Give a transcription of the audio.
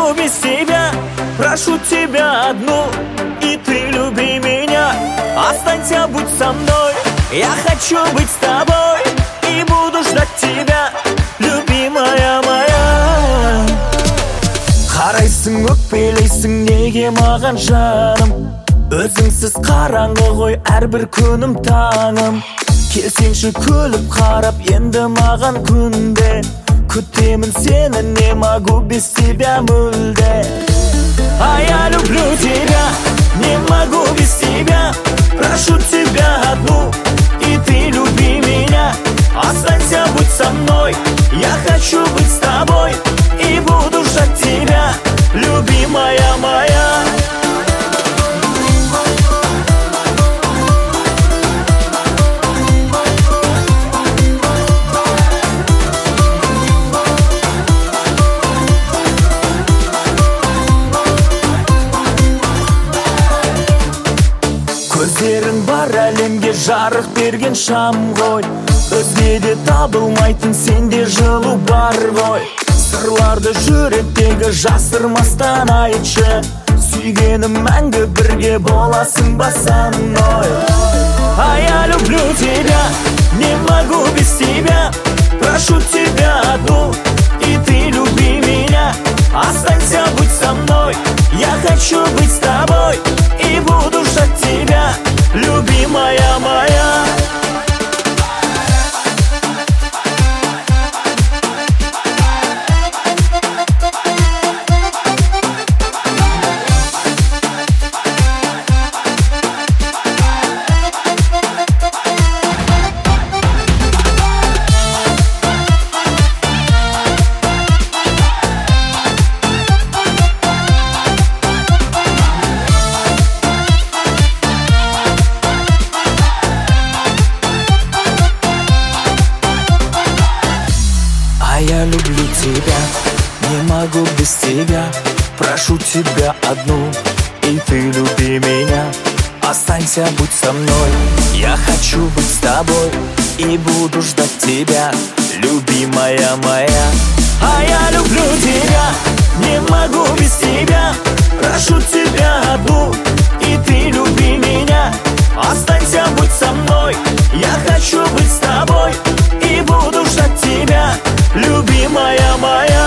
могу без тебя. Прошу тебя одну, и ты люби меня. Останься, будь со мной, я хочу быть с тобой и буду ждать тебя, любимая моя. Қарайсың, өкпелейсің неге маған жаным? Өзіңсіз қараңғы ғой әрбір күнім таңым. Келсеңші күліп қарап енді маған күнде. Күтемін сені, не могу без тебя мүлде. А я люблю тебя, не могу без тебя. Прошу тебя одну, и ты люби меня. Останься, будь со мной, я хочу быть с тобой и буду ждать тебя, любимая моя. Көздерің бар әлемге жарық берген шам ғой. Өзгеде табылмайтын сенде жылу бар ғой. Сырларды жүректегі жасырмастан айтшы. Сүйгенім мәңгі бірге боласың ба со мной. А я люблю тебя, не могу без тебя. Прошу тебя одну, и ты люби меня. Останься, будь со мной, я хочу быть с тобой и буду ждать тебя, любимая моя. Я люблю тебя, не могу без тебя. Прошу тебя одну, и ты люби меня. Останься, будь со мной, я хочу быть с тобой и буду ждать тебя, любимая моя. А я люблю тебя, не могу без тебя. Прошу тебя одну, и ты люби меня. Останься, будь со мной, я хочу быть с тобой и буду ждать тебя, любимая моя.